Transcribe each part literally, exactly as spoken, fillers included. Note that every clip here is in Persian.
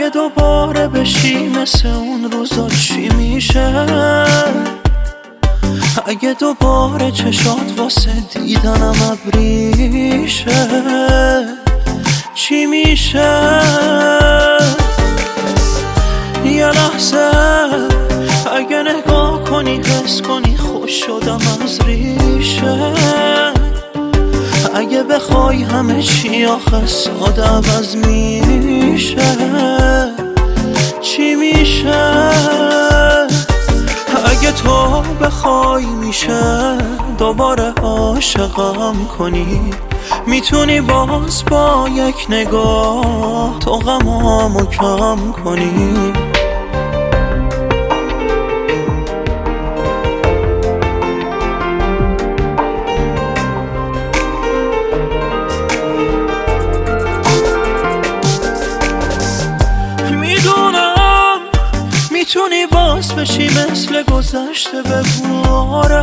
اگه دوباره بشی مثل اون روزا چی میشه؟ اگه دوباره چشات واسه دیدنم ابریشه چی میشه؟ یه لحظه اگه نگاه کنی حس کنی خوش شدم از ریشه. اگه بخوای همه چی آخه ساده عوض میشه چی میشه؟ اگه تو بخوای میشه دوباره عاشقم کنی، میتونی باز با یک نگاه تو غمامو کم کنی. میتونی باز بشی مثل گذشته بباره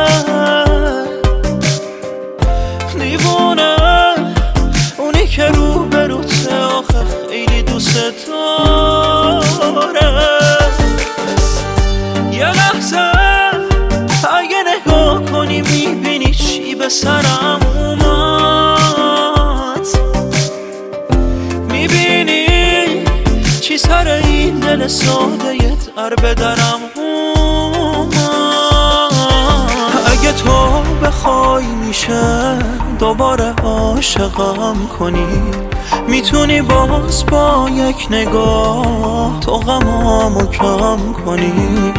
دیوونه اونی که رو بروته آخه خیلی دوست داره. یه لحظه اگه نگاه کنی میبینی چی به سرم اومد، میبینی چی سر این دل ساده یه در به درم اومد. اگه تو بخوای میشه دوباره عاشقم کنی، میتونی باز با یک نگاه تو غمامو کم کنی.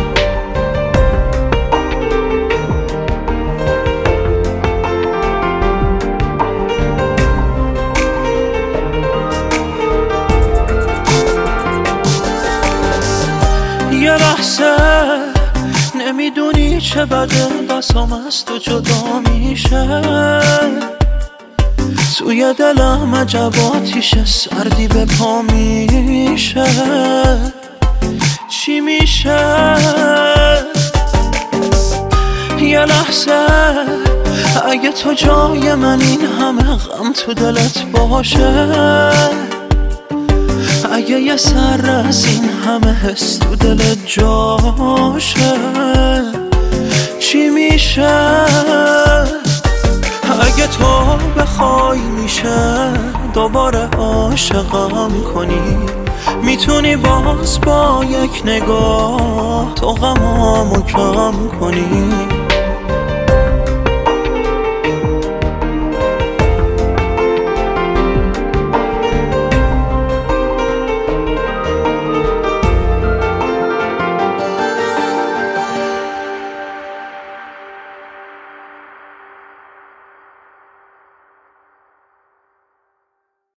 یه لحظه نمیدونی چه بده بسام از تو جدا میشه، توی دلم عجباتیشه سردی به پا میشه چی میشه؟ یه لحظه اگه تو جای من این همه غم تو دلت باشه، اگه یه سر از این همه حس تو دلت جاشه چی میشه؟ اگه تو بخوای میشه دوباره عاشقم کنی، میتونی باز با یک نگاه تو غمامو کم کنی.